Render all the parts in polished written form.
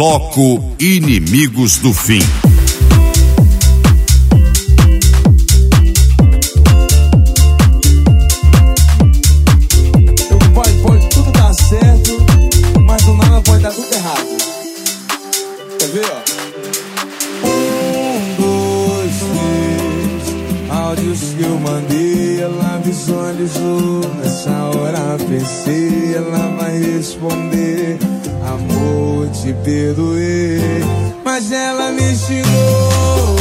Bloco Inimigos do Fim. Pode tudo dar certo, mas do nada pode dar tudo errado. Quer ver, ó? 1, 2, 3. Áudios que eu mandei, ela visualizou. Nessa hora pensei, ela vai responder: amor, te perdoei. Mas ela me xingou,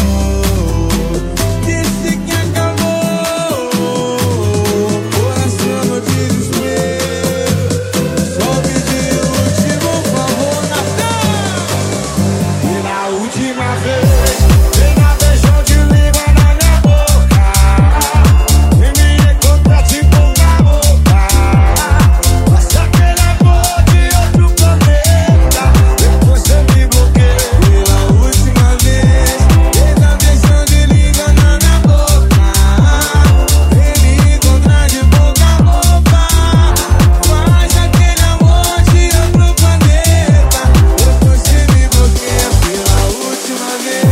disse que acabou. Coração no desespero, só pedi o último favor, Natal. Pela última vez, vem na beijão de língua na minha boca. E me encontrar de boca a boca. Mas aquele amor de outro planeta, depois você me bloqueia. Pela última vez, vem na beijão de língua na minha boca. Vem me encontrar de boca a boca. Mas aquele amor de outro planeta, depois você me bloqueia. Pela última vez.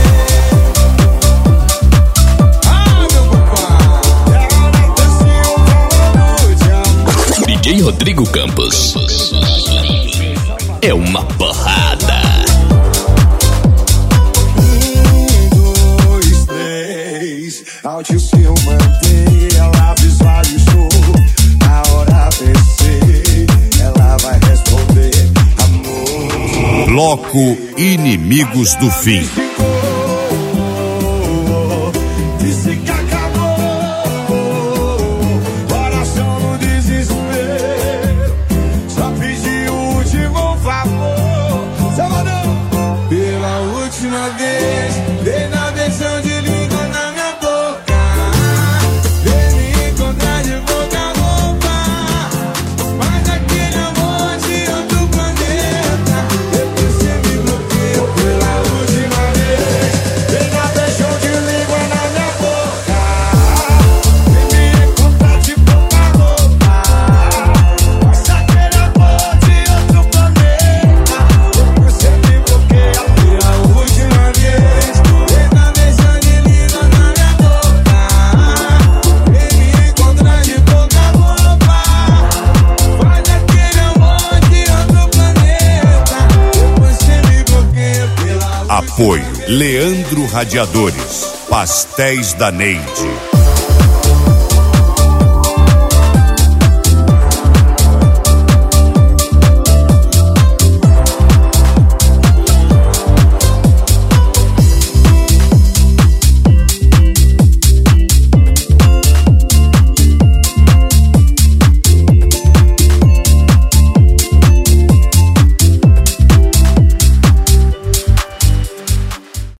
Meu papai, ela desceu o valor de amor. DJ Rodrigo Campos. É uma porrada. 1, 2, 3. Áudio que eu mandei, ela visualizou. Na hora pensei, ela vai responder: amor. Bloco Inimigos do Fim. Disse que acabou. Coração no desespero, só pedi o último favor. Salvador. Pela última vez, vem na versão de língua na minha boca. Vem me encontrar de boca a boca. Mas aquele amor de outro planeta, depois você me bloqueou. Pela última vez, vem na versão de língua na minha boca. Vem me encontrar de boca a boca. Mas aquele amor de outro planeta, depois você me bloqueia. Pela última vez, vem na versão de língua na minha boca. Vem me encontrar de boca a boca. Faz aquele amor de outro planeta, depois você me bloqueia. Pela Apoio Leandro Radiadores, Pastéis da Neide.